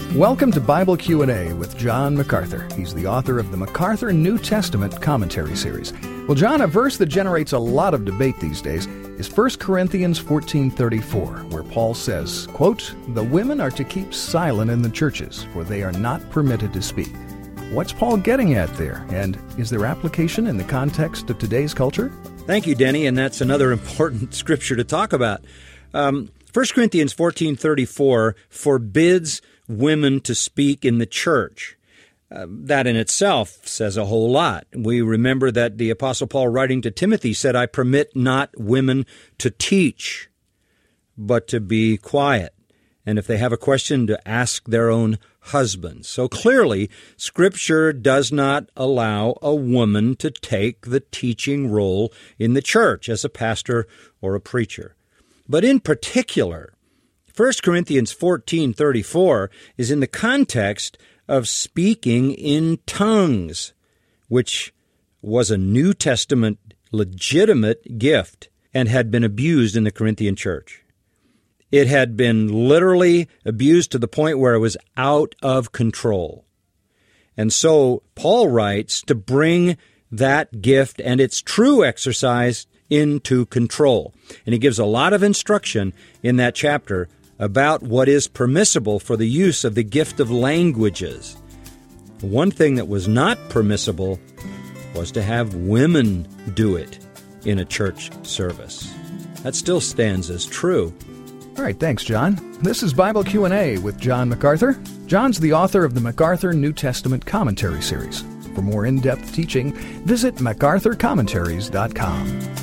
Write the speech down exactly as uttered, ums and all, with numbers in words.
Welcome to Bible Q and A with John MacArthur. He's the author of the MacArthur New Testament Commentary Series. Well, John, a verse that generates a lot of debate these days is First Corinthians fourteen thirty-four, where Paul says, quote, "The women are to keep silent in the churches, for they are not permitted to speak." What's Paul getting at there? And is there application in the context of today's culture? Thank you, Denny, and that's another important scripture to talk about. Um, First Corinthians fourteen thirty-four forbids women to speak in the church. Uh, that in itself says a whole lot. We remember that the Apostle Paul, writing to Timothy, said, "I permit not women to teach, but to be quiet. And if they have a question, to ask their own husbands." So clearly, Scripture does not allow a woman to take the teaching role in the church as a pastor or a preacher. But in particular, First Corinthians fourteen thirty-four is in the context of speaking in tongues, which was a New Testament legitimate gift and had been abused in the Corinthian church. It had been literally abused to the point where it was out of control. And so Paul writes to bring that gift and its true exercise into control. And he gives a lot of instruction in that chapter about what is permissible for the use of the gift of languages. One thing that was not permissible was to have women do it in a church service. That still stands as true. All right, thanks, John. This is Bible Q and A with John MacArthur. John's the author of the MacArthur New Testament Commentary Series. For more in-depth teaching, visit macarthur commentaries dot com.